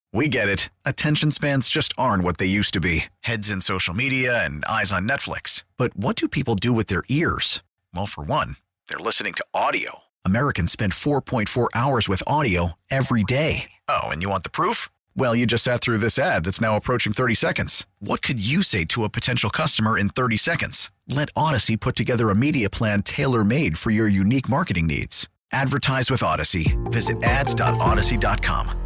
We get it. Attention spans just aren't what they used to be. Heads in social media and eyes on Netflix. But what do people do with their ears? Well, for one, they're listening to audio. Americans spend 4.4 hours with audio every day. Oh, and you want the proof? Well, you just sat through this ad that's now approaching 30 seconds. What could you say to a potential customer in 30 seconds? Let Odyssey put together a media plan tailor-made for your unique marketing needs. Advertise with Odyssey. Visit ads.odyssey.com.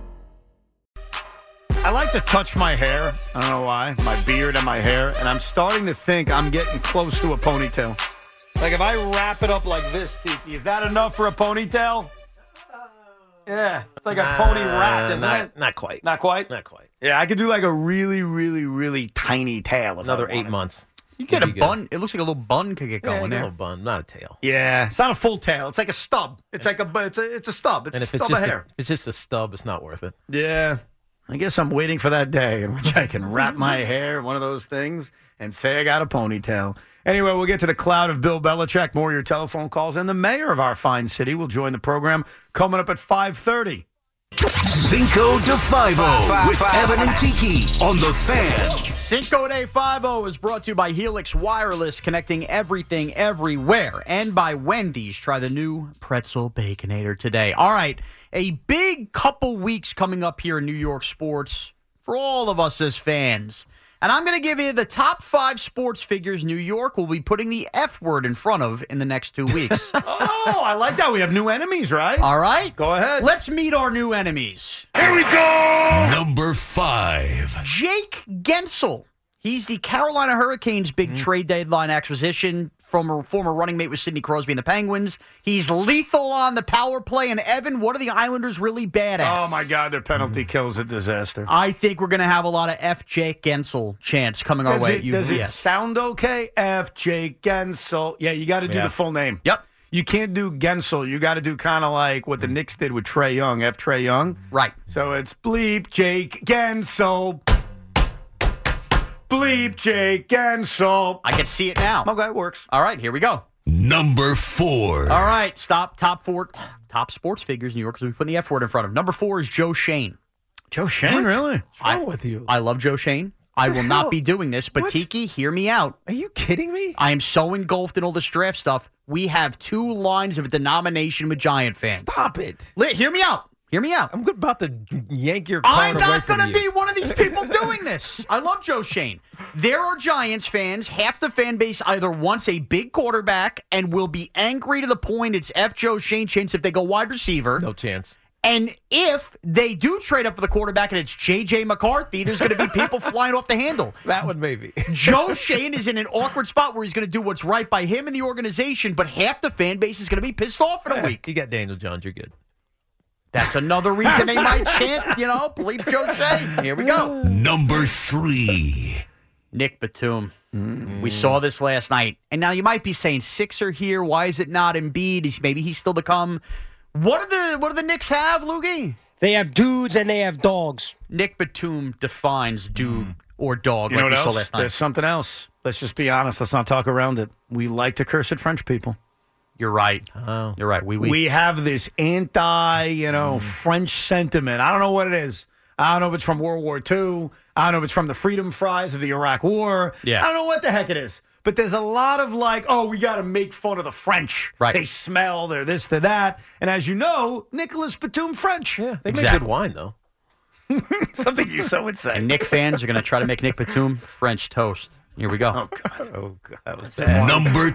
I like to touch my hair. I don't know why. My beard and my hair. And I'm starting to think I'm getting close to a ponytail. Like if I wrap it up like this, Tiki, is that enough for a ponytail? Yeah. It's like a pony wrap, isn't it? Not quite. Not quite? Not quite. Yeah, I could do like a really, really, really tiny tail. Another 8 months. You get a bun. It looks like a little bun could get going there. A little bun, not a tail. Yeah, it's not a full tail. It's like a stub. It's like it's a stub. It's And a if stub it's of just hair. if it's just a stub, it's not worth it. Yeah. I guess I'm waiting for that day in which I can wrap my hair, one of those things, and say I got a ponytail. Anyway, we'll get to the cloud of Bill Belichick, more of your telephone calls, and the mayor of our fine city will join the program coming up at 5:30. Cinco de Five-O with Evan and Tiki on The Fan. Cinco de Five-O is brought to you by Helix Wireless, connecting everything everywhere, and by Wendy's. Try the new Pretzel Baconator today. All right, a big couple weeks coming up here in New York sports for all of us as fans. And I'm going to give you the top 5 sports figures New York will be putting the F word in front of in the next 2 weeks. Oh, I like that. We have new enemies, right? All right? Go ahead. Let's meet our new enemies. Here we go. Number 5. Jake Gensel. He's the Carolina Hurricanes' big trade deadline acquisition from a former running mate with Sidney Crosby and the Penguins. He's lethal on the power play. And, Evan, what are the Islanders really bad at? Oh, my God, their penalty kills a disaster. I think we're going to have a lot of F. Jake Gensel chants coming our way at Does it UBS. sound okay? F. Jake Gensel. Yeah, you got to do the full name. Yep. You can't do Gensel. You got to do kind of like what the Knicks did with Trae Young, F. Trae Young. Right. So it's bleep Jake Gensel. Bleep Jake Gensel. I can see it now. Okay, it works. All right, here we go. Number 4. All right, stop. Top sports figures New York, because we put the F word in front of. Number 4 is Joe Shane. Joe Shane, really? What's wrong with you? I love Joe Shane. I will not be doing this, but What? Tiki, hear me out. Are you kidding me? I am so engulfed in all this draft stuff. We have 2 lines of denomination with Giant fans. Stop it. Hear me out. Hear me out. I'm about to yank your crown I'm away not from going to you. be one of these people doing this. I love Joe Shane. There are Giants fans. Half the fan base either wants a big quarterback and will be angry to the point it's F. Joe Shane chance if they go wide receiver. No chance. And if they do trade up for the quarterback and it's J.J. McCarthy, there's going to be people flying off the handle. That one maybe. Joe Shane is in an awkward spot where he's going to do what's right by him and the organization, but half the fan base is going to be pissed off in a week. You got Daniel Jones. You're good. That's another reason they might chant, bleep Joe Shane. Here we go. Number 3. Nick Batum. We saw this last night. And now you might be saying, Sixer here, why is it not Embiid? Maybe he's still to come. What do the Knicks have, Loogie? They have dudes and they have dogs. Nick Batum defines dude or dog You know like what we saw else? last night. There's something else. Let's just be honest. Let's not talk around it. We like to curse at French people. You're right. Oh. You're right. We have this French sentiment. I don't know what it is. I don't know if it's from World War II. I don't know if it's from the freedom fries of the Iraq War. Yeah. I don't know what the heck it is. But there's a lot of we got to make fun of the French. Right. They smell, they're this, they're that. And as you know, Nicholas Batum French. Yeah, they make Exactly. good wine, though. Something you so would say. And Nick fans are going to try to make Nick Batum French toast. Here we go. Oh, God. Oh, God. Number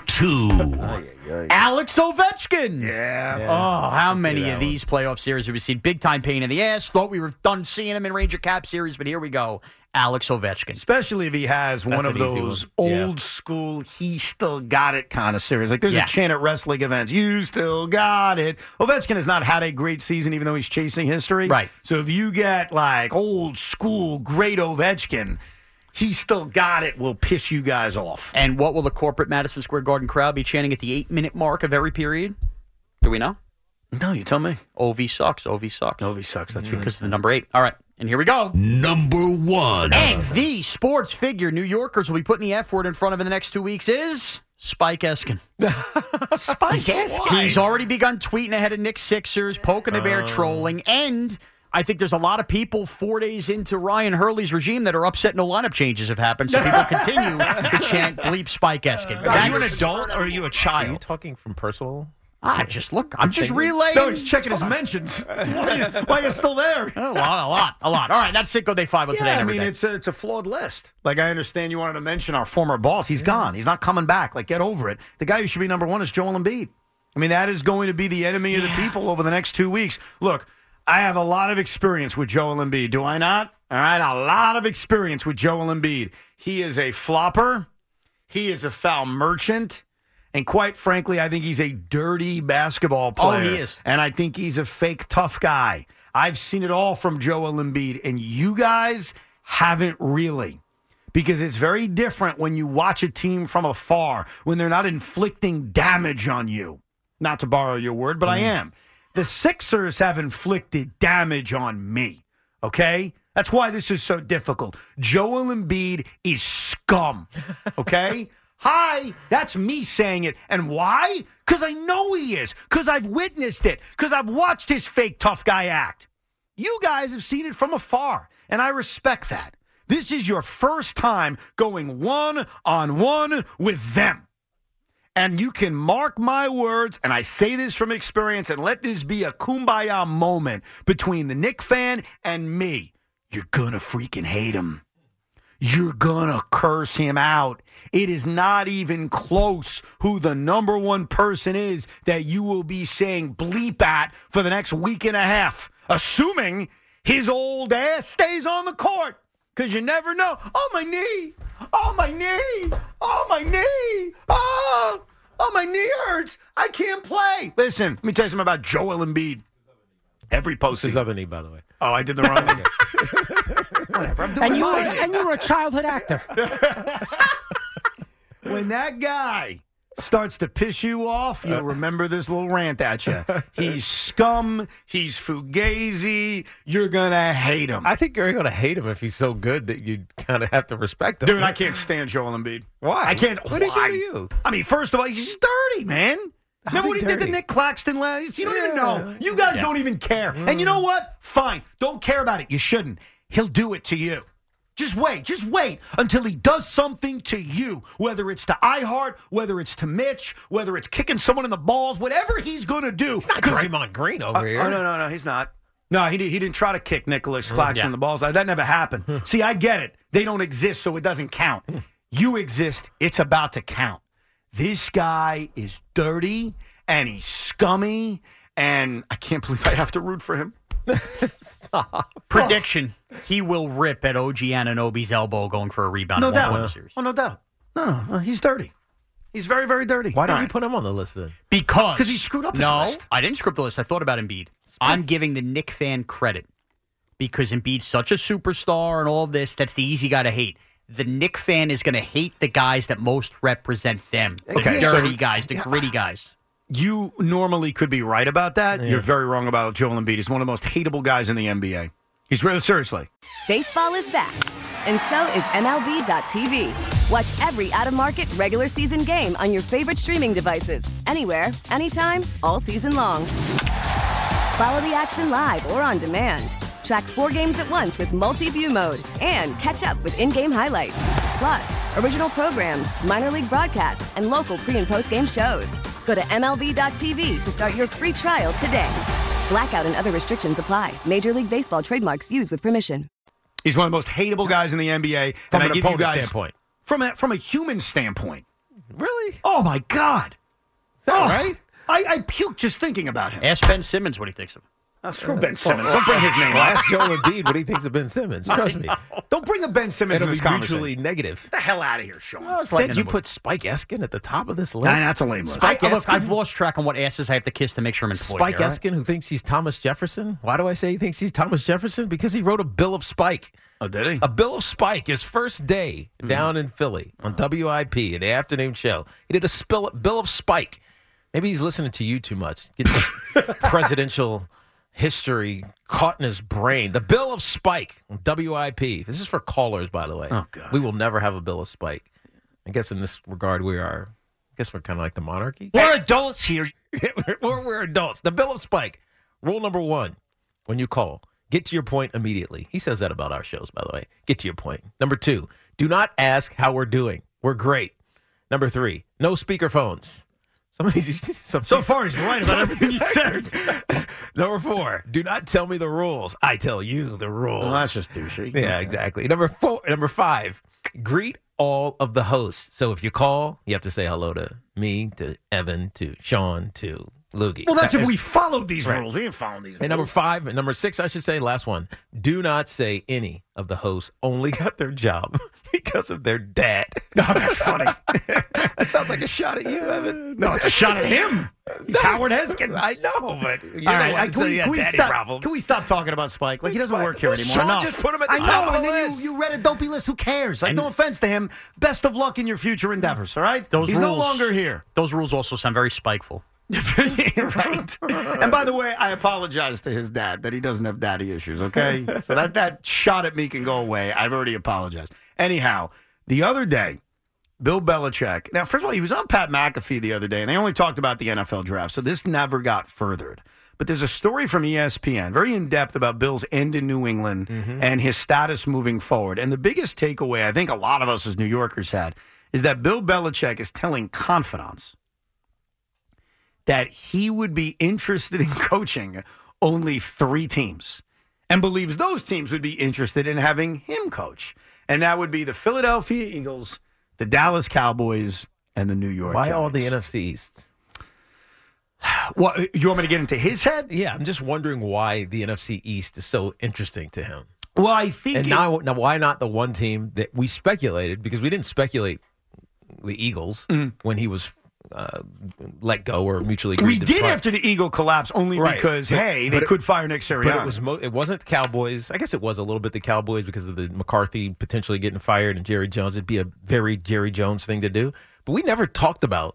2. Alex Ovechkin. Yeah. Oh, how many of these playoff series have we seen? Big time pain in the ass. Thought we were done seeing him in Ranger Cap series, but here we go. Alex Ovechkin. Especially if he has one of an easy those one. Yeah. old school, he still got it kind of series. Like there's Yeah. a chant at wrestling events, you still got it. Ovechkin has not had a great season, even though he's chasing history. Right. So if you get like old school, great Ovechkin, he still got it, will piss you guys off. And what will the corporate Madison Square Garden crowd be chanting at the 8-minute mark of every period? Do we know? No, you tell me. OV sucks. OV sucks. Ovi sucks. That's right. Because of the number 8. All right. And here we go. Number 1. And the sports figure New Yorkers will be putting the F word in front of in the next 2 weeks is Spike Eskin. Spike Eskin. He's already begun tweeting ahead of Nick Sixers, poking the bear, trolling, and I think there's a lot of people 4 days into Ryan Hurley's regime that are upset no lineup changes have happened, so people continue to chant bleep Spike Eskin. Are you an adult or are you a Are you child? talking from personal? I'm just relaying. No, he's checking his mentions. Why are you still there? A lot. All right, that's Cinco de Five today. Yeah, and I mean, everything. it's a flawed list. Like, I understand you wanted to mention our former boss. He's gone. He's not coming back. Like, get over it. The guy who should be number one is Joel Embiid. I mean, that is going to be the enemy of the people over the next 2 weeks. Look, I have a lot of experience with Joel Embiid. Do I not? All right, a lot of experience with Joel Embiid. He is a flopper. He is a foul merchant. And quite frankly, I think he's a dirty basketball player. Oh, he is. And I think he's a fake tough guy. I've seen it all from Joel Embiid, and you guys haven't really. Because it's very different when you watch a team from afar, when they're not inflicting damage on you. Not to borrow your word, but I am. The Sixers have inflicted damage on me, okay? That's why this is so difficult. Joel Embiid is scum, okay? Hi, that's me saying it. And why? Because I know he is. Because I've witnessed it. Because I've watched his fake tough guy act. You guys have seen it from afar, and I respect that. This is your first time going one-on-one with them. And you can mark my words, and I say this from experience, and let this be a kumbaya moment between the Knick fan and me. You're going to freaking hate him. You're going to curse him out. It is not even close who the number one person is that you will be saying bleep at for the next week and a half, assuming his old ass stays on the court. Because you never know. Oh, my knee. Oh, my knee. Oh, my knee. Oh, my knee hurts. I can't play. Listen, let me tell you something about Joel Embiid. Every His postseason. other knee, by the way. Oh, I did the wrong thing. Whatever. I'm doing mine. And you were a childhood actor. When that guy starts to piss you off, you'll remember this little rant at you. He's scum. He's fugazi. You're going to hate him. I think you're going to hate him if he's so good that you kind of have to respect him. Dude, I can't stand Joel Embiid. Why? I can't. What did he do why? to you? I mean, first of all, he's dirty, man. Remember what he did to dirty? Nick Claxton last? You don't even know. You guys don't even care. And you know what? Fine. Don't care about it. You shouldn't. He'll do it to you. Just wait. Just wait until he does something to you, whether it's to iHeart, whether it's to Mitch, whether it's kicking someone in the balls, whatever he's going to do. It's not Draymond Green over here. Oh, no, he's not. No, he didn't try to kick Nicholas Claxton in the balls. That never happened. See, I get it. They don't exist, so it doesn't count. You exist. It's about to count. This guy is dirty, and he's scummy, and I can't believe I have to root for him. Prediction: he will rip at OG Anunoby's elbow going for a rebound. No and won't doubt. win the series. Oh, no doubt. No, he's dirty. He's very, very dirty. Why don't All you right. put him on the list then? Because he screwed up his no, list. I didn't screw up the list. I thought about Embiid. I'm giving the Knick fan credit because Embiid's such a superstar and all of this. That's the easy guy to hate. The Knick fan is going to hate the guys that most represent them. Okay, The dirty so- guys, the gritty guys. You normally could be right about that. You're very wrong about Joel Embiid. He's one of the most hateable guys in the NBA. He's really, seriously. Baseball is back, and so is MLB.tv. Watch every out-of-market regular season game on your favorite streaming devices, anywhere, anytime, all season long. Follow the action live or on demand. Track 4 games at once with multi-view mode and catch up with in-game highlights. Plus, original programs, minor league broadcasts, and local pre- and post-game shows. Go to MLB.tv to start your free trial today. Blackout and other restrictions apply. Major League Baseball trademarks used with permission. He's one of the most hateable guys in the NBA. From and an I give you opponent guys standpoint. From a human standpoint. Really? Oh my God! Is that right? I puke just thinking about him. Ask Ben Simmons what he thinks of him. Screw Ben Simmons. Don't bring his name Well, up. ask Joel Embiid what he thinks of Ben Simmons. Trust me. Don't bring a Ben Simmons It'll in this be conversation. mutually negative. Get the hell out of here, Sean. Said you put Spike Eskin at the top of this list? Nah, that's a lame list. Spike Look, Eskin? I've lost track on what asses I have to kiss to make sure I'm employed. Spike here, all right? Eskin, who thinks he's Thomas Jefferson. Why do I say he thinks he's Thomas Jefferson? Because he wrote a Bill of Spike. Oh, did he? A Bill of Spike, his first day down in Philly on WIP, in the afternoon show. He did a Bill of Spike. Maybe he's listening to you too much. Get the presidential history caught in his brain. The Bill of Spike on WIP. This is for callers, by the way. Oh, God. We will never have a Bill of Spike. I guess in this regard, I guess we're kind of like the monarchy. We're adults here. We're adults. The Bill of Spike. Rule number 1, when you call, get to your point immediately. He says that about our shows, by the way. Get to your point. Number 2, do not ask how we're doing. We're great. Number 3, no speakerphones. So far, he's right about everything you said. Number 4, do not tell me the rules. I tell you the rules. Well, that's just douchey. Yeah, exactly. Number 5, greet all of the hosts. So if you call, you have to say hello to me, to Evan, to Sean, to Loogie. Well, that's if we followed these rules. We didn't follow these rules. And number 5, and number 6, I should say, last one. Do not say any of the hosts only got their job because of their dad. No, that's funny. That sounds like a shot at you, Evan. No, it's a shot at him. He's Howard Heskin. I know, but you're All the right, one who can we daddy stop? problems. Can we stop talking about Spike? Like, he doesn't work here anymore. Sean Enough. just put him at the I top know, of and the then list. you read a dopey list. Who cares? Like, no offense to him. Best of luck in your future endeavors, all right? Those He's no rules- longer here. Those rules also sound very spiteful. Right. And by the way, I apologize to his dad that he doesn't have daddy issues, okay? So that shot at me can go away. I've already apologized. Anyhow, the other day, Bill Belichick. Now, first of all, he was on Pat McAfee the other day, and they only talked about the NFL draft, so this never got furthered. But there's a story from ESPN, very in-depth, about Bill's end in New England and his status moving forward. And the biggest takeaway I think a lot of us as New Yorkers had is that Bill Belichick is telling confidants that he would be interested in coaching only 3 teams and believes those teams would be interested in having him coach. And that would be the Philadelphia Eagles, the Dallas Cowboys, and the New York Why Giants. all the NFC East? Well, you want me to get into his head? Yeah, I'm just wondering why the NFC East is so interesting to him. Well, I think... And now why not the one team that we speculated, because we didn't speculate the Eagles when he was let go or mutually agreed we to did depart. after the Eagle collapse only Right. because, But- hey, but they could fire Nick Sirianni. But it wasn't the Cowboys. I guess it was a little bit the Cowboys because of the McCarthy potentially getting fired and Jerry Jones. It'd be a very Jerry Jones thing to do. But we never talked about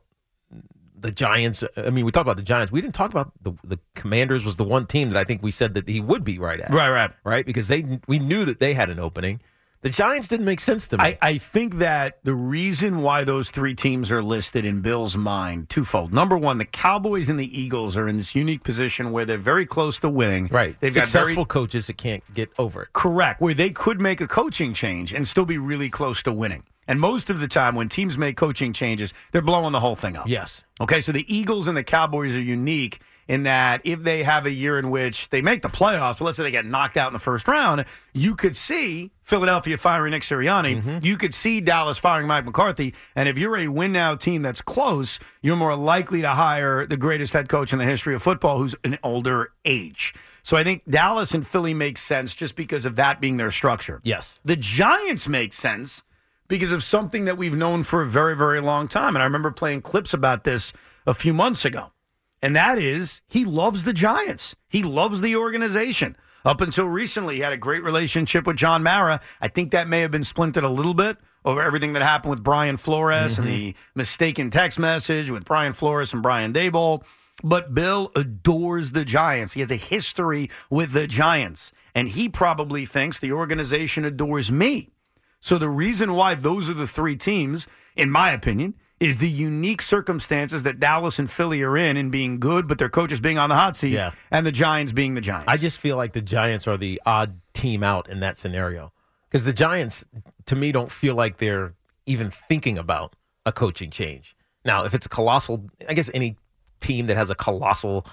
the Giants. I mean, we talked about the Giants. We didn't talk about the Commanders was the one team that I think we said that he would be right at. Right? Because we knew that they had an opening. The Giants didn't make sense to me. I think that the reason why those 3 teams are listed in Bill's mind, twofold. Number one, the Cowboys and the Eagles are in this unique position where they're very close to winning. Right. They've Successful got coaches that can't get over it. Correct. Where they could make a coaching change and still be really close to winning. And most of the time when teams make coaching changes, they're blowing the whole thing up. Yes. Okay, so the Eagles and the Cowboys are unique in that if they have a year in which they make the playoffs, but let's say they get knocked out in the first round, you could see Philadelphia firing Nick Sirianni. You could see Dallas firing Mike McCarthy. And if you're a win-now team that's close, you're more likely to hire the greatest head coach in the history of football who's an older age. So I think Dallas and Philly make sense just because of that being their structure. Yes. The Giants make sense because of something that we've known for a very, very long time. And I remember playing clips about this a few months ago. And that is, he loves the Giants. He loves the organization. Up until recently, he had a great relationship with John Mara. I think that may have been splintered a little bit over everything that happened with Brian Flores and the mistaken text message with Brian Flores and Brian Daboll. But Bill adores the Giants. He has a history with the Giants. And he probably thinks the organization adores me. So the reason why those are the 3 teams, in my opinion, is the unique circumstances that Dallas and Philly are in being good, but their coaches being on the hot seat, and the Giants being the Giants. I just feel like the Giants are the odd team out in that scenario. Because the Giants, to me, don't feel like they're even thinking about a coaching change. Now, if it's a colossal, I guess any team that has a colossal,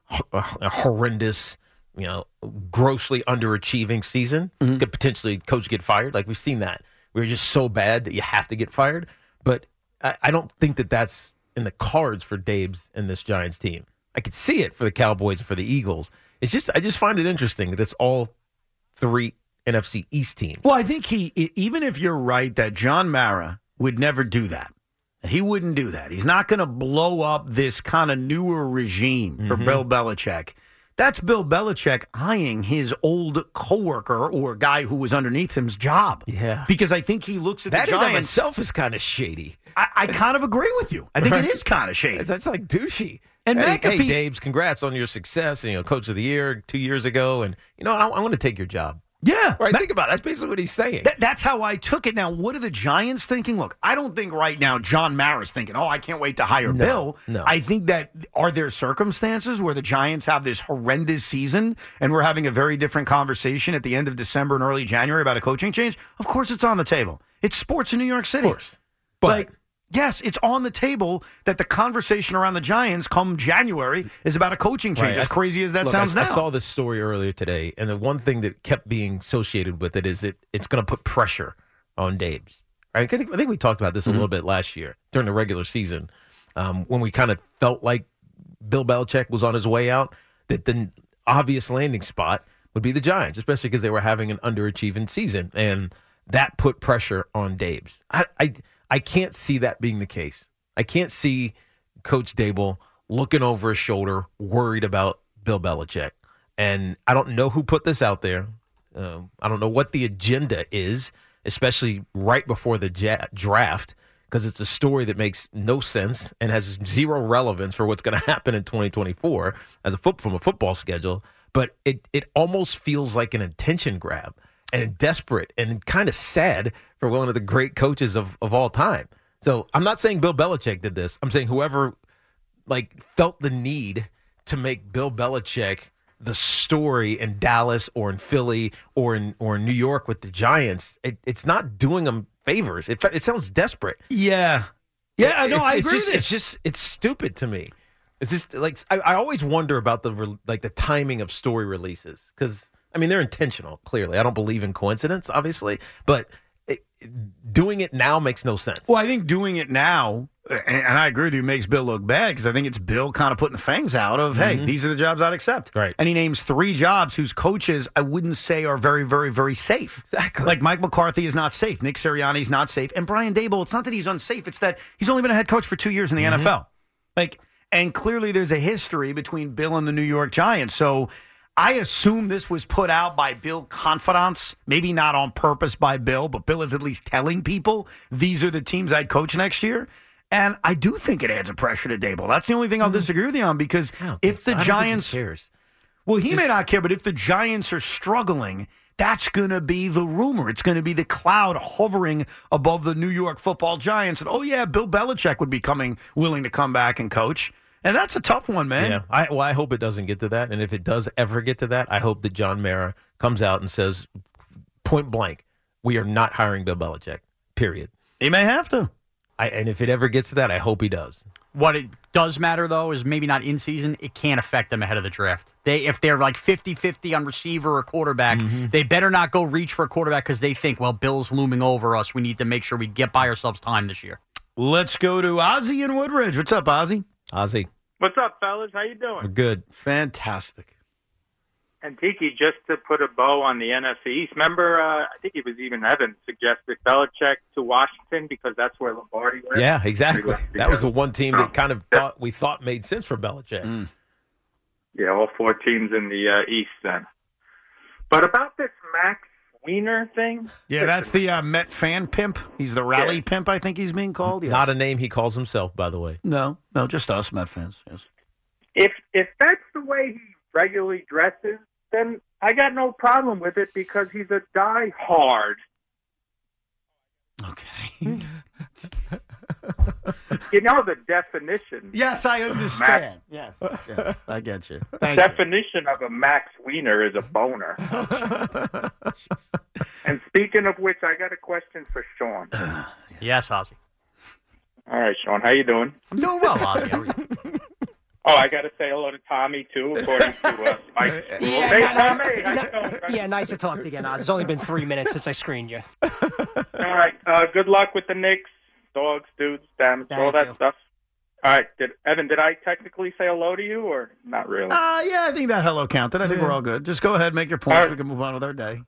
horrendous, grossly underachieving season could potentially coach get fired. Like we've seen that. We're just so bad that you have to get fired. But I don't think that that's in the cards for Dabes and this Giants team. I could see it for the Cowboys and for the Eagles. I just find it interesting that it's all 3 NFC East teams. Well, I think even if you're right that John Mara would never do that, he wouldn't do that. He's not going to blow up this kind of newer regime for Bill Belichick. That's Bill Belichick eyeing his old coworker or guy who was underneath him's job. Yeah. Because I think he looks at that the Giants. in of itself is kind of shady. I kind of agree with you. I think it is kind of shady. That's like douchey. And hey, McAfee, Dabes, congrats on your success. Coach of the year 2 years ago. And, I want to take your job. Yeah. Right, think about it. That's basically what he's saying. That's how I took it. Now, what are the Giants thinking? Look, I don't think right now John Mara's thinking, I can't wait to hire Bill. No. I think that are there circumstances where the Giants have this horrendous season and we're having a very different conversation at the end of December and early January about a coaching change? Of course it's on the table. It's sports in New York City. Of course. But yes, it's on the table that the conversation around the Giants come January is about a coaching change, as crazy as that sounds now. I saw this story earlier today, and the one thing that kept being associated with it is it's going to put pressure on Dabes. Right? I think we talked about this a little bit last year during the regular season when we kind of felt like Bill Belichick was on his way out, that the obvious landing spot would be the Giants, especially because they were having an underachieving season, and that put pressure on Dabes. I can't see that being the case. I can't see Coach Dable looking over his shoulder, worried about Bill Belichick. And I don't know who put this out there. I don't know what the agenda is, especially right before the draft, because it's a story that makes no sense and has zero relevance for what's going to happen in 2024 from a football schedule. But it almost feels like an attention grab. And desperate and kind of sad for one of the great coaches of all time. So I'm not saying Bill Belichick did this. I'm saying whoever felt the need to make Bill Belichick the story in Dallas or in Philly or in New York with the Giants, it's not doing them favors. It sounds desperate. Yeah. Yeah, I know. I agree with it. It's stupid to me. It's just I always wonder about the timing of story releases because. I mean, they're intentional, clearly. I don't believe in coincidence, obviously, but doing it now makes no sense. Well, I think doing it now, and I agree with you, makes Bill look bad because I think it's Bill kind of putting the fangs out of, hey, these are the jobs I'd accept. Right. And he names 3 jobs whose coaches I wouldn't say are very, very, very safe. Exactly. Like Mike McCarthy is not safe. Nick Sirianni's not safe. And Brian Daboll, it's not that he's unsafe. It's that he's only been a head coach for 2 years in the NFL. And clearly there's a history between Bill and the New York Giants. So I assume this was put out by Bill confidants, maybe not on purpose by Bill, but Bill is at least telling people these are the teams I'd coach next year. And I do think it adds a pressure to Daboll. That's the only thing I'll disagree with you on because if the Giants cares. Well, he may not care, but if the Giants are struggling, that's going to be the rumor. It's going to be the cloud hovering above the New York Football Giants. And, Bill Belichick would be willing to come back and coach. And that's a tough one, man. Yeah, I hope it doesn't get to that. And if it does ever get to that, I hope that John Mara comes out and says, point blank, we are not hiring Bill Belichick, period. He may have to. And if it ever gets to that, I hope he does. What it does matter, though, is maybe not in season. It can't affect them ahead of the draft. If they're like 50-50 on receiver or quarterback, they better not go reach for a quarterback because they think, well, Bill's looming over us. We need to make sure we get by ourselves time this year. Let's go to Ozzy in Woodridge. What's up, Ozzy? Ozzy. What's up, fellas? How you doing? We're good. Fantastic. And Tiki, just to put a bow on the NFC East, remember, I think it was even Evan suggested Belichick to Washington because that's where Lombardi went. Yeah, exactly. That was the one team that kind of we thought made sense for Belichick. Yeah, all 4 teams in the East then. But about this Max Wiener thing? Yeah, that's the Met fan pimp. He's the rally pimp, I think he's being called. Yes. Not a name he calls himself, by the way. No, just us Met fans. Yes. If that's the way he regularly dresses, then I got no problem with it because he's a die-hard. Okay. You know the definition. Yes, I understand. Yes, I get you. Thank definition of a Max Wiener is a boner. And speaking of which, I got a question for Sean. Yes, Ozzy. All right, Sean, how you doing? I'm doing well, Ozzy. How are you? Oh, I got to say hello to Tommy, too, according to Mike. Nice to talk to you again, Oz. It's only been 3 minutes since I screened you. All right, good luck with the Knicks, dogs, dudes, damage, all that stuff. All right, Evan, did I technically say hello to you or not really? Yeah, I think that hello counted. I think we're all good. Just go ahead, make your points. Right. We can move on with our day.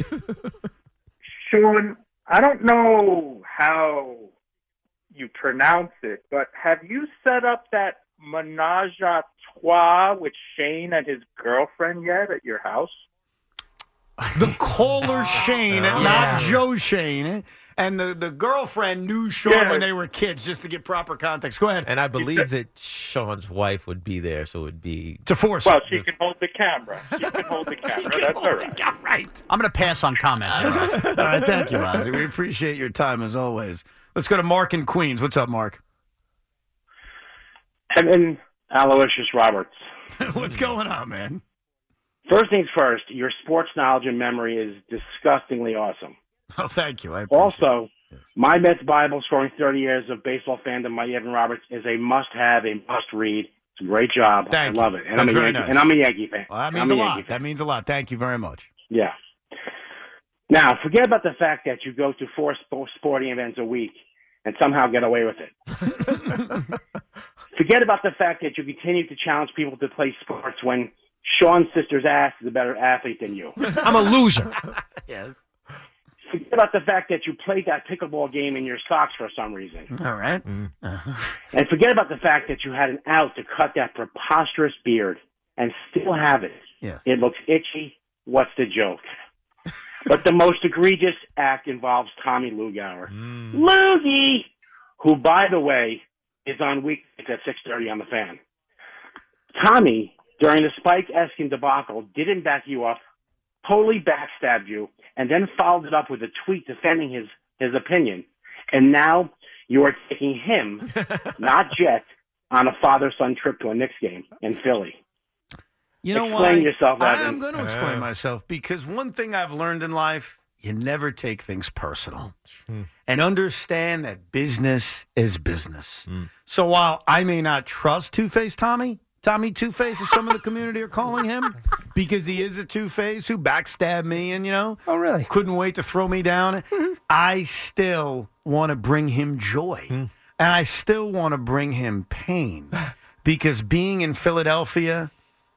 Sean, I don't know how you pronounce it, but have you set up that menage a trois with Shane and his girlfriend yet at your house? The caller Shane, not Joe Shane. And the girlfriend knew Sean when they were kids, just to get proper context. Go ahead. And I believe that Sean's wife would be there, so it would be to force. Well, she can hold the camera. She can hold the camera. That's all right. Right. I'm going to pass on comment. All right, thank you, Ozzy. We appreciate your time as always. Let's go to Mark in Queens. What's up, Mark? Evan Aloysius Roberts. What's going on, man? First things first, your sports knowledge and memory is disgustingly awesome. Oh, thank you. I appreciate Also, it. My Mets Bible, scoring 30 years of baseball fandom, Mighty Evan Roberts, is a must-have, a must-read. It's a great job. Thank you. I love it. And That's I'm a very Yankee, nice. and I'm a Yankee fan. Well, that means a lot. That means a lot. Thank you very much. Yeah. Now, forget about the fact that you go to 4 sporting events a week and somehow get away with it. Forget about the fact that you continue to challenge people to play sports when Sean's sister's ass is a better athlete than you. I'm a loser. Yes. Forget about the fact that you played that pickleball game in your socks for some reason. All right. And forget about the fact that you had an out to cut that preposterous beard and still have it. Yes. It looks itchy. What's the joke? But the most egregious act involves Tommy Lugauer. Loogie! Who, by the way, is on weeknights at 6:30 on the Fan. Tommy, during the Spike Eskin debacle, didn't back you up, totally backstabbed you, and then followed it up with a tweet defending his opinion. And now you are taking him, not Jet, on a father-son trip to a Knicks game in Philly. You know Explain why? yourself, Evan. I'm going to explain myself because one thing I've learned in life, you never take things personal. And understand that business is business. So while I may not trust Two-Face Tommy Two-Face, as some of the community are calling him, because he is a Two-Face who backstabbed me and, Oh, really? couldn't wait to throw me down, I still want to bring him joy. And I still want to bring him pain. Because being in Philadelphia,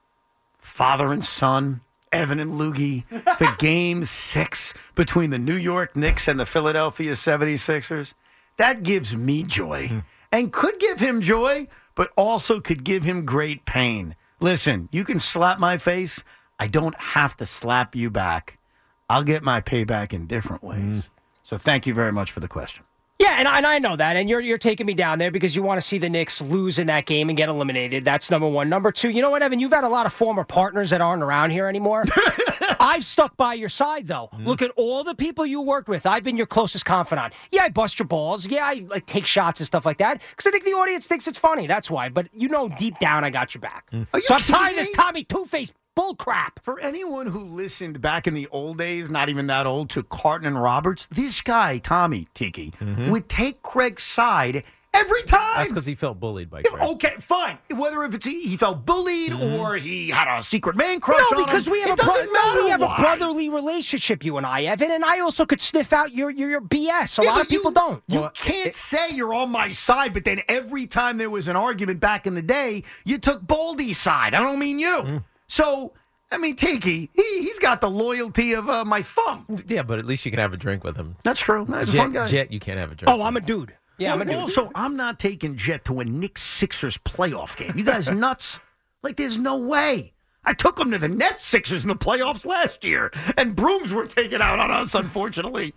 father and son, Evan and Loogie, the Game 6 between the New York Knicks and the Philadelphia 76ers, that gives me joy. And could give him joy, but also could give him great pain. Listen, you can slap my face. I don't have to slap you back. I'll get my payback in different ways. So thank you very much for the question. Yeah, and I know that, and you're taking me down there because you want to see the Knicks lose in that game and get eliminated. That's number one. Number two, you know what, Evan? You've had a lot of former partners that aren't around here anymore. I've stuck by your side, though. Look at all the people you worked with. I've been your closest confidant. Yeah, I bust your balls. Yeah, I take shots and stuff like that because I think the audience thinks it's funny. That's why. But deep down, I got your back. So I'm tired of this Tommy Two-Face bull crap. For anyone who listened back in the old days, not even that old, to Carton and Roberts, this guy, Tommy Tiki, would take Craig's side every time. That's because he felt bullied by Craig. Okay, fine. Whether if it's he felt bullied or he had a secret man crush on him. No, because we have, a brotherly relationship, you and I, Evan, and I also could sniff out your BS. A lot of people don't. You can't say you're on my side, but then every time there was an argument back in the day, you took Baldy's side. I don't mean you. So, I mean, Tiki, he's got the loyalty of my thumb. Yeah, but at least you can have a drink with him. That's true. He's a fun guy. Jet, you can't have a drink. Oh, I'm a dude. Yeah, I'm a dude. Also, I'm not taking Jet to a Knicks-Sixers playoff game. You guys nuts? Like, there's no way. I took him to the Nets Sixers in the playoffs last year, and brooms were taken out on us, unfortunately.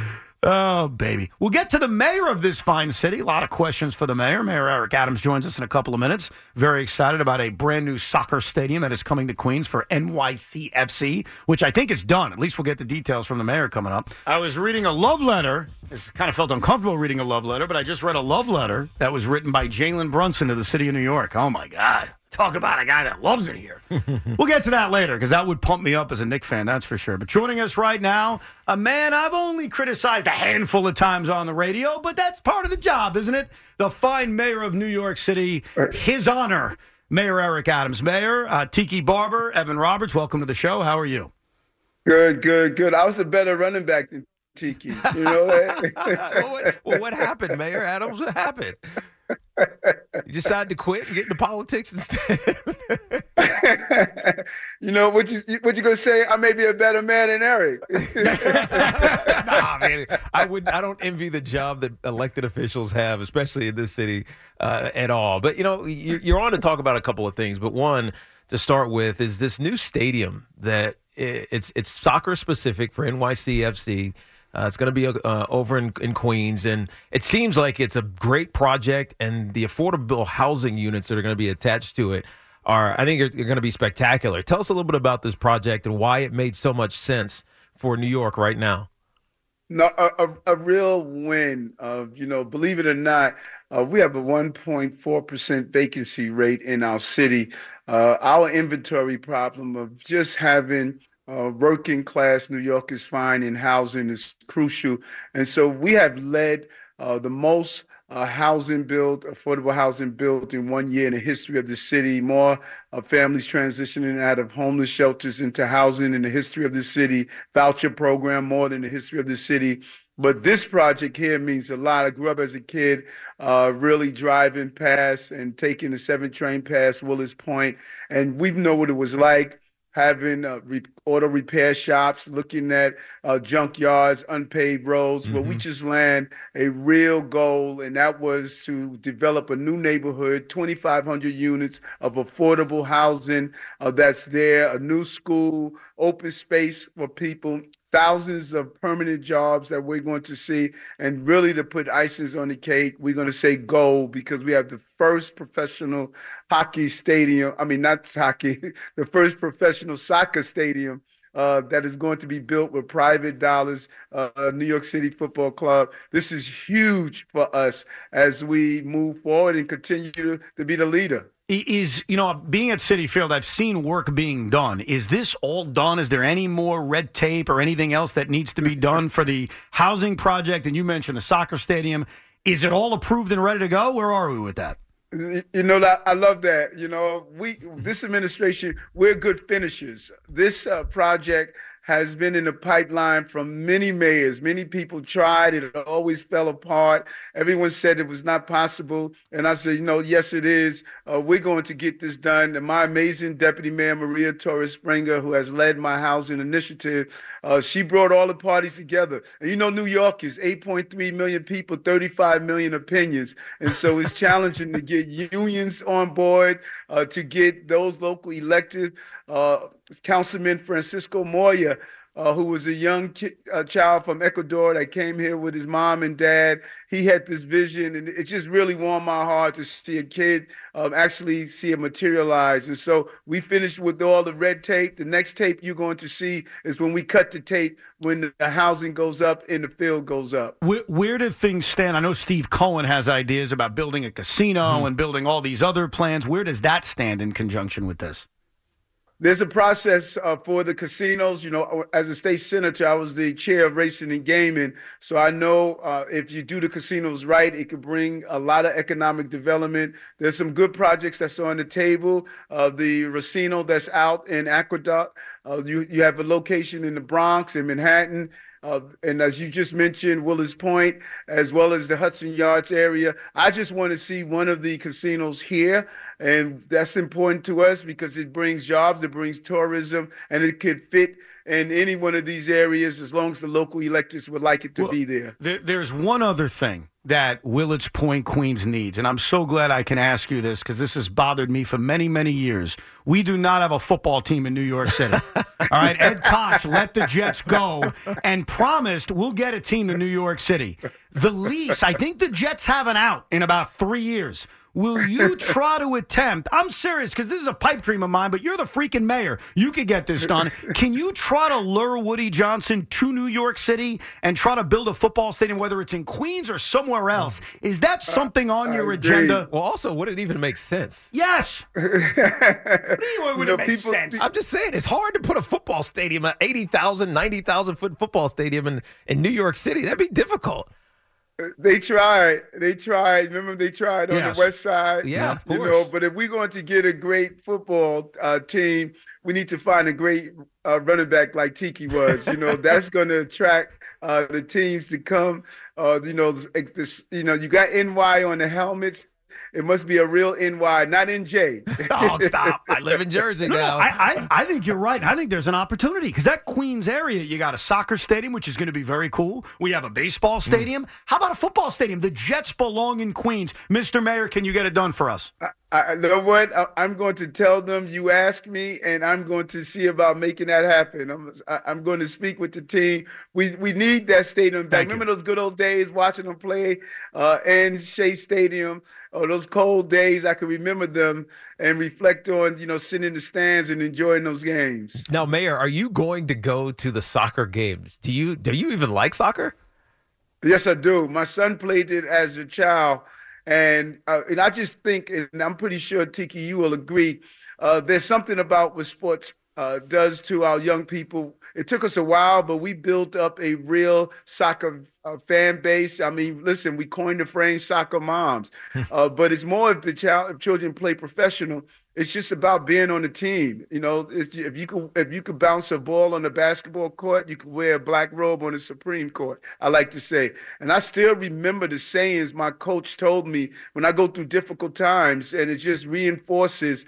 Oh, baby. We'll get to the mayor of this fine city. A lot of questions for the mayor. Mayor Eric Adams joins us in a couple of minutes. Very excited about a brand new soccer stadium that is coming to Queens for NYCFC, which I think is done. At least we'll get the details from the mayor coming up. I was reading a love letter. I kind of felt uncomfortable reading a love letter, but I just read a love letter that was written by Jalen Brunson to the city of New York. Oh, my God. Talk about a guy that loves it here. We'll get to that later because that would pump me up as a Knicks fan, that's for sure. But joining us right now, a man I've only criticized a handful of times on the radio, but that's part of the job, isn't it? The fine mayor of New York City, His Honor, Mayor Eric Adams. Mayor, Tiki Barber, Evan Roberts, welcome to the show. How are you? Good. I was a better running back than Tiki. You know that? Well, what happened, Mayor Adams? What happened? You decided to quit and get into politics instead. You know what you gonna say? I may be a better man than Eric. Nah, man, I don't envy the job that elected officials have, especially in this city, at all. But you're on to talk about a couple of things. But one to start with is this new stadium that it's soccer specific for NYCFC. It's going to be over in Queens, and it seems like it's a great project, and the affordable housing units that are going to be attached to it I think are going to be spectacular. Tell us a little bit about this project and why it made so much sense for New York right now. No, a real win. Believe it or not, we have a 1.4% vacancy rate in our city. Our inventory problem of just having working class New Yorkers finding housing is crucial. And so we have led the most affordable housing built in 1 year in the history of the city. More families transitioning out of homeless shelters into housing in the history of the city. Voucher program more than the history of the city. But this project here means a lot. I grew up as a kid, really driving past and taking the 7 train past Willers Point, and we know what it was like. Having auto repair shops, looking at junkyards, unpaved roads, where we just land a real goal, and that was to develop a new neighborhood, 2,500 units of affordable housing that's there, a new school, open space for people, thousands of permanent jobs that we're going to see, and really to put icings on the cake, we're going to say gold because we have the first professional hockey stadium. I mean, not hockey, the first professional soccer stadium that is going to be built with private dollars, New York City Football Club. This is huge for us as we move forward and continue to be the leader. Being at Citi Field, I've seen work being done. Is this all done? Is there any more red tape or anything else that needs to be done for the housing project? And you mentioned the soccer stadium. Is it all approved and ready to go? Where are we with that? I love that. This administration, we're good finishers. This project has been in the pipeline from many mayors. Many people tried it. It always fell apart. Everyone said it was not possible. And I said, yes, it is. We're going to get this done. And my amazing Deputy Mayor, Maria Torres Springer, who has led my housing initiative, she brought all the parties together. And New York is 8.3 million people, 35 million opinions. And so it's challenging to get unions on board, to get those local elected Councilman Francisco Moya, who was a young child from Ecuador that came here with his mom and dad. He had this vision, and it just really warmed my heart to see a kid actually see it materialize. And so we finished with all the red tape. The next tape you're going to see is when we cut the tape, when the housing goes up and the field goes up. Where do things stand? I know Steve Cohen has ideas about building a casino and building all these other plans. Where does that stand in conjunction with this? There's a process for the casinos. As a state senator, I was the chair of racing and gaming. So I know if you do the casinos right, it could bring a lot of economic development. There's some good projects that's on the table. The Racino that's out in Aqueduct. You have a location in the Bronx, in Manhattan. And as you just mentioned, Willers Point, as well as the Hudson Yards area. I just want to see one of the casinos here. And that's important to us because it brings jobs, it brings tourism, and it could fit in any one of these areas as long as the local electors would like it to be there. There's one other thing that Willets Point, Queens needs, and I'm so glad I can ask you this because this has bothered me for many, many years. We do not have a football team in New York City. All right, Ed Koch let the Jets go and promised we'll get a team to New York City. The lease, I think the Jets have an out in about 3 years. Will you try to attempt, I'm serious because this is a pipe dream of mine, but you're the freaking mayor. You could get this done. Can you try to lure Woody Johnson to New York City and try to build a football stadium, whether it's in Queens or somewhere else? Is that something on your agenda? Well, also, would it even make sense? Yes. What do you would it make sense? I'm just saying, it's hard to put a football stadium, an 80,000, 90,000-foot football stadium in New York City. That'd be difficult. They tried. Remember, they tried on the West Side. Yeah, of course. But if we're going to get a great football team, we need to find a great running back like Tiki was. That's going to attract the teams to come. You got NY on the helmets. It must be a real NY, not NJ. Oh, stop. I live in Jersey now. I think you're right. I think there's an opportunity because that Queens area, you got a soccer stadium, which is going to be very cool. We have a baseball stadium. How about a football stadium? The Jets belong in Queens. Mr. Mayor, can you get it done for us? I know what I'm going to tell them. You ask me, and I'm going to see about making that happen. I'm going to speak with the team. We need that stadium back. Remember those good old days watching them play in Shea Stadium, or those cold days? I can remember them and reflect on sitting in the stands and enjoying those games. Now, Mayor, are you going to go to the soccer games? Do you even like soccer? Yes, I do. My son played it as a child. And I just think, and I'm pretty sure, Tiki, you will agree, there's something about what sports does to our young people. It took us a while, but we built up a real soccer fan base. I mean, listen, we coined the phrase soccer moms, but it's more if if children play professional. It's just about being on the team. If you could bounce a ball on the basketball court, you could wear a black robe on the Supreme Court, I like to say. And I still remember the sayings my coach told me when I go through difficult times, and it just reinforces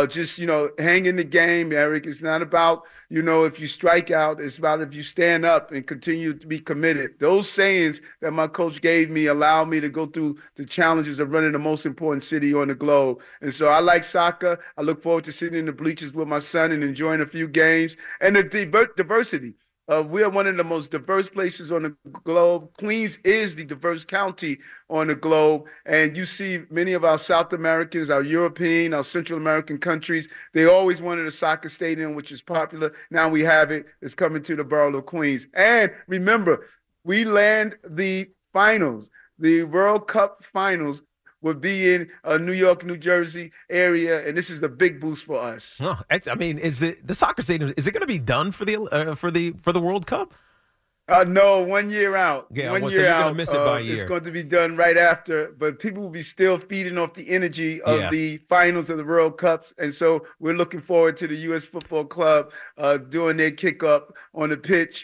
hang in the game, Eric. It's not about, if you strike out. It's about if you stand up and continue to be committed. Those sayings that my coach gave me allow me to go through the challenges of running the most important city on the globe. And so I like soccer. I look forward to sitting in the bleachers with my son and enjoying a few games. And the diversity. We are one of the most diverse places on the globe. Queens is the diverse county on the globe. And you see many of our South Americans, our European, our Central American countries, they always wanted a soccer stadium, which is popular. Now we have it. It's coming to the borough of Queens. And remember, we land the finals, the World Cup finals, would be in New York, New Jersey area, and this is a big boost for us. Oh, I mean, is the soccer stadium? Is it going to be done for the World Cup? No, 1 year out. Yeah, 1 so year you're out. Gonna miss it by a year. It's going to be done right after, but people will be still feeding off the energy of the finals of the World Cups, and so we're looking forward to the U.S. Football Club doing their kickoff on the pitch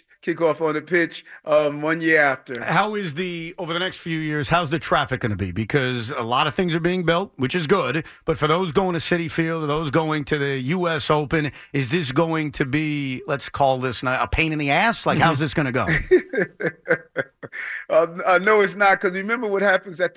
1 year after. How is over the next few years, how's the traffic going to be? Because a lot of things are being built, which is good. But for those going to Citi Field, or those going to the U.S. Open, is this going to be, let's call this a pain in the ass? Like, how's this going to go? No, it's not. Because remember what happens at the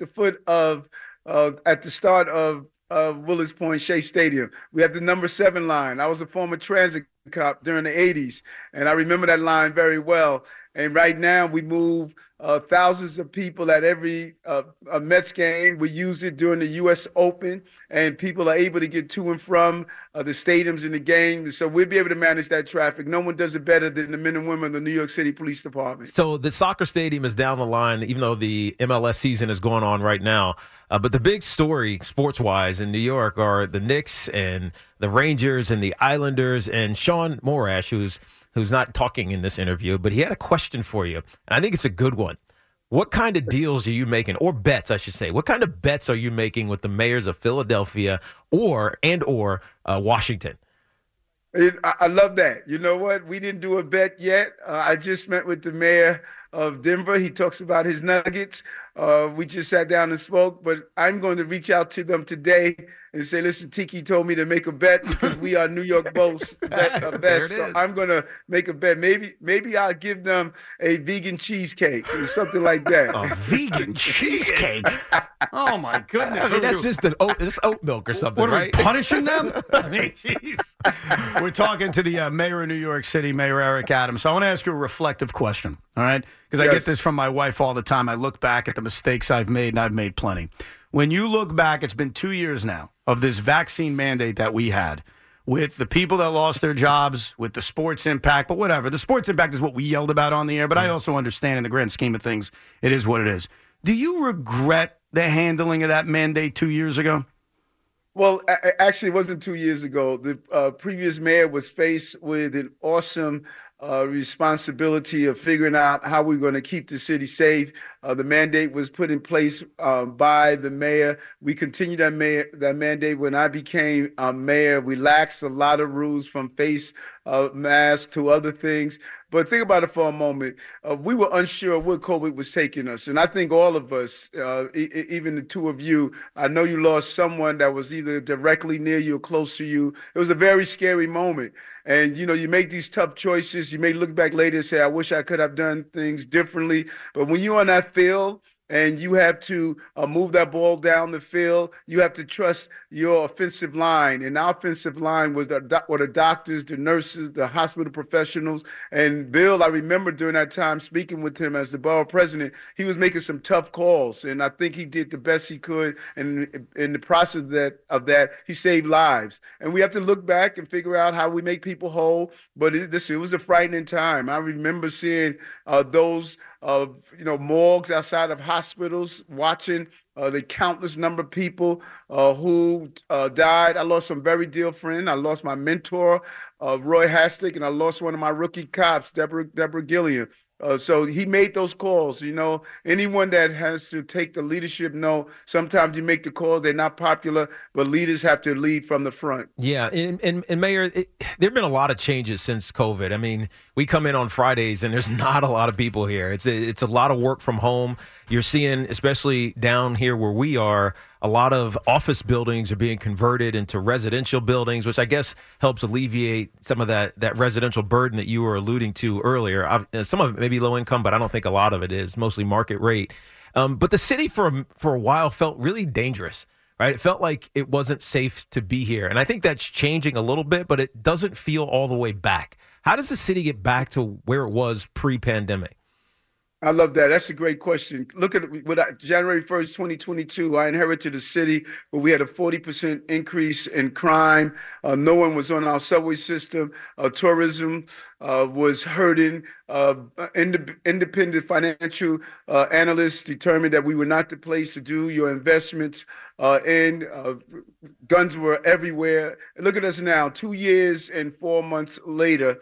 start of Willis Point Shea Stadium. We have the number 7 line. I was a former transit cop during the 80s, and I remember that line very well. And right now we move thousands of people at every Mets game. We use it during the U.S. Open, and people are able to get to and from the stadiums and the games. So we'll be able to manage that traffic. No one does it better than the men and women of the New York City Police Department. So the soccer stadium is down the line, even though the MLS season is going on right now. But the big story, sports-wise, in New York are the Knicks and the Rangers and the Islanders, and Sean Morash, who's not talking in this interview, but he had a question for you, and I think it's a good one. What kind of deals are you making, or bets, I should say? What kind of bets are you making with the mayors of Philadelphia or Washington? I love that. You know what? We didn't do a bet yet. I just met with the mayor of Denver. He talks about his Nuggets. We just sat down and spoke, but I'm going to reach out to them today and say, listen, Tiki told me to make a bet because we are New York best. So I'm going to make a bet. Maybe I'll give them a vegan cheesecake or something like that. A vegan cheesecake? Oh, my goodness. I mean, that's just oat milk or something, what, right? Are we punishing them? I mean, jeez. We're talking to the mayor of New York City, Mayor Eric Adams. So I want to ask you a reflective question, all right? Because I get this from my wife all the time. I look back at the mistakes I've made, and I've made plenty. When you look back, it's been 2 years now of this vaccine mandate that we had with the people that lost their jobs, with the sports impact, but whatever. The sports impact is what we yelled about on the air, but I also understand in the grand scheme of things, it is what it is. Do you regret the handling of that mandate 2 years ago? Well, actually, it wasn't 2 years ago. The previous mayor was faced with an awesome responsibility of figuring out how we're going to keep the city safe. The mandate was put in place by the mayor. We continued that mandate when I became mayor. We relaxed a lot of rules from face mask to other things. But think about it for a moment. We were unsure where COVID was taking us. And I think all of us, even the two of you, I know you lost someone that was either directly near you or close to you. It was a very scary moment. And, you make these tough choices. You may look back later and say, I wish I could have done things differently. But when you're on that field and you have to move that ball down the field. You have to trust your offensive line. And our offensive line were the doctors, the nurses, the hospital professionals. And Bill, I remember during that time speaking with him as the borough president, he was making some tough calls. And I think he did the best he could. And in the process of that, he saved lives. And we have to look back and figure out how we make people whole. But it was a frightening time. I remember seeing those morgues outside of hospitals, watching the countless number of people who died. I lost some very dear friend. I lost my mentor, Roy Hastick, and I lost one of my rookie cops, Deborah Gilliam. So he made those calls. Anyone that has to take the leadership, sometimes you make the calls, they're not popular, but leaders have to lead from the front. Yeah, and Mayor, there have been a lot of changes since COVID. I mean, we come in on Fridays and there's not a lot of people here. It's a lot of work from home. You're seeing, especially down here where we are, a lot of office buildings are being converted into residential buildings, which I guess helps alleviate some of that residential burden that you were alluding to earlier. Some of it may be low income, but I don't think a lot of it is, mostly market rate. But the city for a while felt really dangerous, right? It felt like it wasn't safe to be here. And I think that's changing a little bit, but it doesn't feel all the way back. How does the city get back to where it was pre-pandemic? I love that. That's a great question. Look at January 1st, 2022, I inherited a city where we had a 40% increase in crime. No one was on our subway system. Tourism was hurting. Independent financial analysts determined that we were not the place to do your investments. And guns were everywhere. Look at us now, 2 years and 4 months later.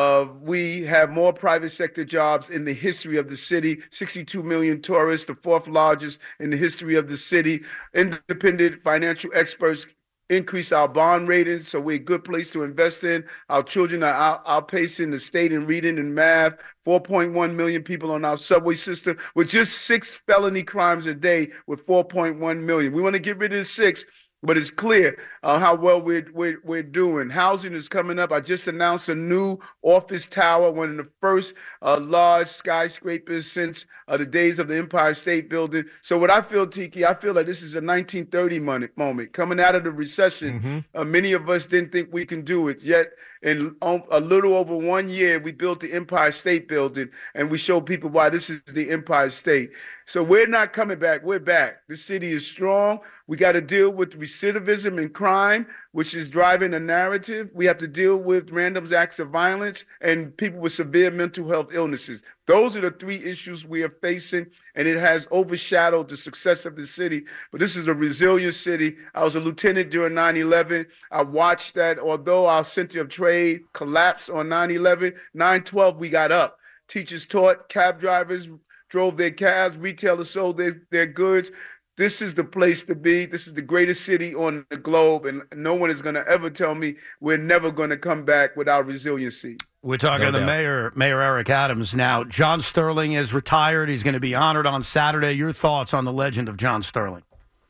We have more private sector jobs in the history of the city, 62 million tourists, the fourth largest in the history of the city. Independent financial experts increased our bond ratings, so we're a good place to invest in. Our children are outpacing the state in reading and math. 4.1 million people on our subway system with just 6 felony crimes a day with 4.1 million. We want to get rid of the 6. But it's clear how well we're doing. Housing is coming up. I just announced a new office tower, one of the first large skyscrapers since the days of the Empire State Building. So what I feel, Tiki, I feel like this is a 1930 moment. Coming out of the recession, many of us didn't think we can do it. Yet in a little over 1 year, we built the Empire State Building, and we showed people why this is the Empire State. So we're not coming back. We're back. The city is strong. We got to deal with recidivism and crime, which is driving a narrative. We have to deal with random acts of violence and people with severe mental health illnesses. Those are the 3 issues we are facing, and it has overshadowed the success of the city. But this is a resilient city. I was a lieutenant during 9/11. I watched that. Although our center of trade collapsed on 9/11, 9/12 we got up. Teachers taught, cab drivers drove their cabs, retailers sold their goods. This is the place to be. This is the greatest city on the globe, and no one is going to ever tell me we're never going to come back without resiliency. We're talking to Mayor Eric Adams now. John Sterling is retired. He's going to be honored on Saturday. Your thoughts on the legend of John Sterling?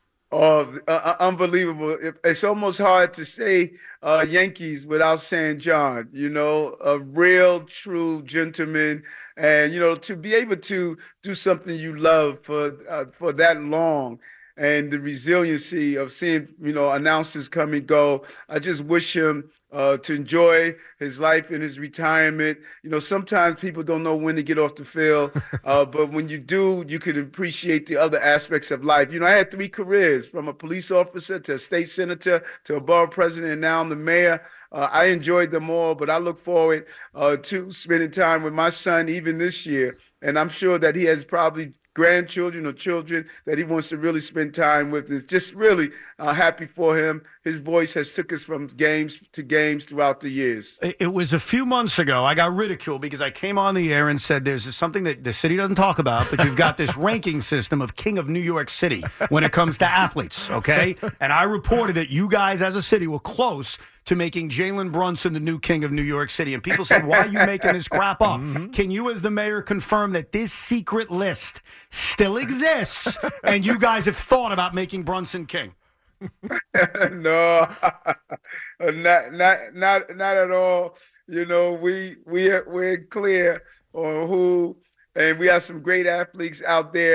Oh, unbelievable. It's almost hard to say Yankees without saying John, a real, true gentleman. And, to be able to do something you love for that long, and the resiliency of seeing, announcers come and go. I just wish him to enjoy his life in his retirement. Sometimes people don't know when to get off the field, but when you do, you can appreciate the other aspects of life. I had 3 careers, from a police officer to a state senator to a borough president, and now I'm the mayor. I enjoyed them all, but I look forward to spending time with my son even this year. And I'm sure that he has probably grandchildren or children that he wants to really spend time with. It's just really happy for him. His voice has took us from games to games throughout the years. It was a few months ago. I got ridiculed because I came on the air and said there's something that the city doesn't talk about, but you've got this ranking system of King of New York City when it comes to athletes, okay? And I reported that you guys as a city were close to making Jalen Brunson the new King of New York City. And people said, why are you making this crap up? Can you as the mayor confirm that this secret list still exists and you guys have thought about making Brunson king? No, not at all. We're clear on who, and we have some great athletes out there.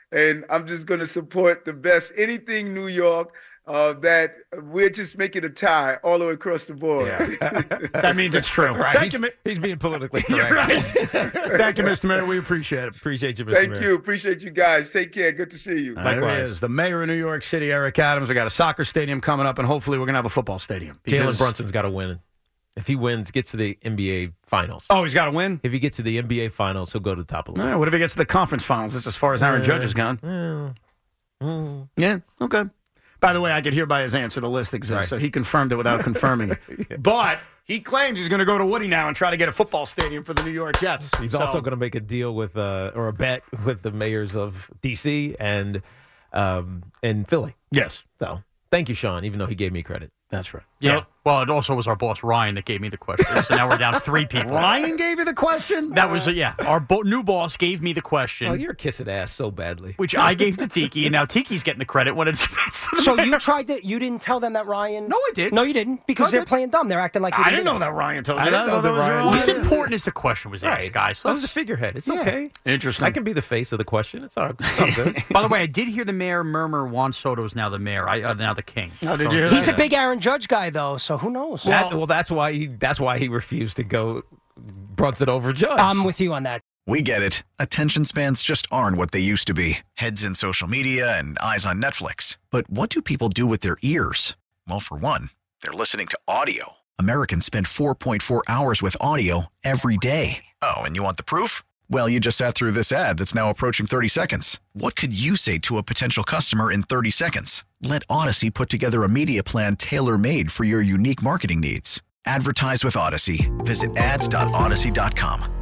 and I'm just going to support the best. Anything New York, that we're just making a tie all the way across the board. Yeah. That means it's true. Right. Thank you, He's being politically correct. right. Thank you, Mr. Mayor. We appreciate it. Appreciate you, Mr. Thank Mayor. you. Appreciate you guys. Take care. Good to see you. There he Likewise. is, the mayor of New York City, Eric Adams. We got a soccer stadium coming up, and hopefully we're going to have a football stadium. Jalen Brunson's got to win. If he wins, gets to the NBA Finals. Oh, he's got to win? If he gets to the NBA Finals, he'll go to the top of the list. What if he gets to the conference finals? That's as far as Aaron Judge has gone. Yeah, okay. By the way, I could hear by his answer the list exists, Right. so he confirmed it without confirming it. Yeah. But he claims he's going to go to Woody now and try to get a football stadium for the New York Jets. He's also going to make a deal with, or a bet with the mayors of D.C. and Philly. Yes. So thank you, Sean, even though he gave me credit. That's right. Yeah. Well, it also was our boss, Ryan, that gave me the question. So now we're down 3 people. Ryan gave you the question? That was, our new boss gave me the question. Oh, you're kissing ass so badly. Which I gave to Tiki, and now Tiki's getting the credit when it's So you didn't tell them that Ryan... No, I did. No, you didn't, because they're playing dumb. They're acting like you I didn't know that Ryan told you I that. didn't know that Ryan- What's important is the question was asked, Right. guys. I was a figurehead. It's okay. Interesting. I can be the face of the question. It's all good. By the way, I did hear the mayor murmur Juan Soto's now the mayor, now the king. Oh, did you hear He's that? a big Aaron Judge guy, though, so who knows? That's why he refused to go Brunson over Judge. I'm with you on that. We get it. Attention spans just aren't what they used to be. Heads in social media and eyes on Netflix. But what do people do with their ears? Well, for one, they're listening to audio. Americans spend 4.4 hours with audio every day. Oh, and you want the proof? Well, you just sat through this ad that's now approaching 30 seconds. What could you say to a potential customer in 30 seconds? Let Odyssey put together a media plan tailor-made for your unique marketing needs. Advertise with Odyssey. Visit ads.odyssey.com.